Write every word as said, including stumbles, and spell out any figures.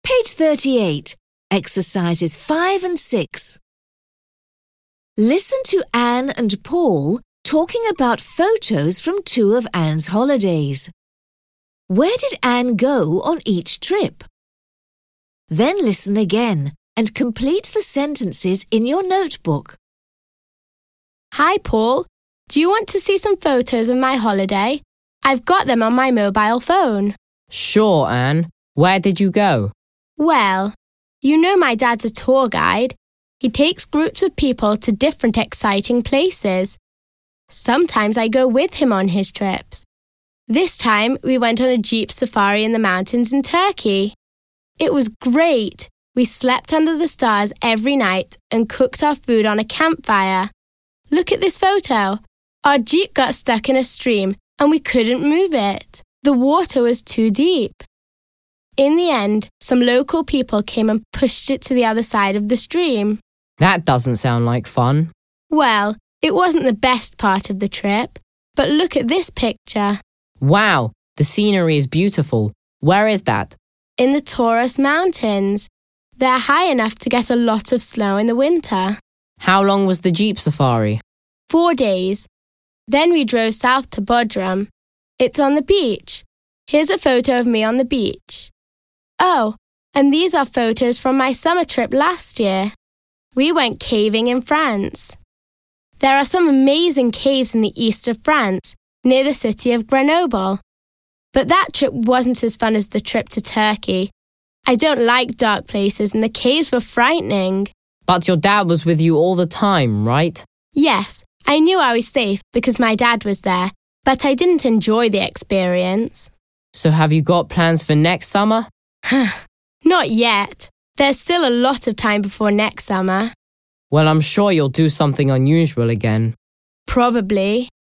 Page thirty-eight, exercises five and six. Listen to Anne and Paul talking about photos from two of Anne's holidays. Where did Anne go on each trip? Then listen again and complete the sentences in your notebook. Hi, Paul. Do you want to see some photos of my holiday? I've got them on my mobile phone. Sure, Anne. Where did you go? Well, you know my dad's a tour guide. He takes groups of people to different exciting places. Sometimes I go with him on his trips. This time we went on a jeep safari in the mountains in Turkey. It was great. We slept under the stars every night and cooked our food on a campfire. Look at this photo. Our jeep got stuck in a stream and we couldn't move it. The water was too deep. In the end, some local people came and pushed it to the other side of the stream. That doesn't sound like fun. Well, it wasn't the best part of the trip, but look at this picture. Wow, the scenery is beautiful. Where is that? In the Taurus Mountains. They're high enough to get a lot of snow in the winter. How long was the jeep safari? Four days. Then we drove south to Bodrum. It's on the beach. Here's a photo of me on the beach. Oh, and these are photos from my summer trip last year. We went caving in France. There are some amazing caves in the east of France, near the city of Grenoble. But that trip wasn't as fun as the trip to Turkey. I don't like dark places and the caves were frightening. But your dad was with you all the time, right? Yes, I knew I was safe because my dad was there, but I didn't enjoy the experience. So have you got plans for next summer? Not yet. There's still a lot of time before next summer. Well, I'm sure you'll do something unusual again. Probably.